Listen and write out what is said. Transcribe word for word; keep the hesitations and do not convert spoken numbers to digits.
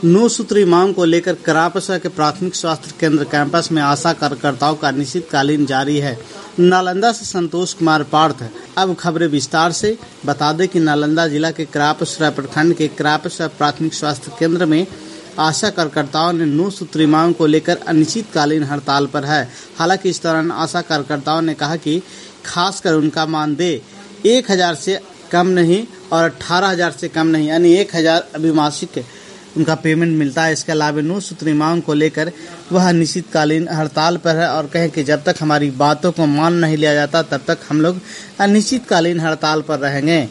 नौ सूत्री मांग को लेकर करापसा के प्राथमिक स्वास्थ्य केंद्र कैंपस में आशा कार्यकर्ताओं का अनिश्चितकालीन जारी है। नालंदा से संतोष कुमार पार्थ। अब खबरें विस्तार से। बता दें कि नालंदा जिला के करापसा प्रखंड के करापसा प्राथमिक स्वास्थ्य केंद्र में आशा कार्यकर्ताओं ने नौ सूत्री मांग को लेकर अनिश्चितकालीन हड़ताल पर है। हालांकि इस दौरान आशा कार्यकर्ताओं ने कहा कि खासकर उनका मानदेय एक हजार से कम नहीं और अठारह हजार से कम नहीं, यानी एक हजार अभी मासिक उनका पेमेंट मिलता है। इसके अलावा नौ सूत्री मांग को लेकर वह अनिश्चितकालीन हड़ताल पर है और कहें कि जब तक हमारी बातों को मान नहीं लिया जाता तब तक हम लोग अनिश्चितकालीन हड़ताल पर रहेंगे।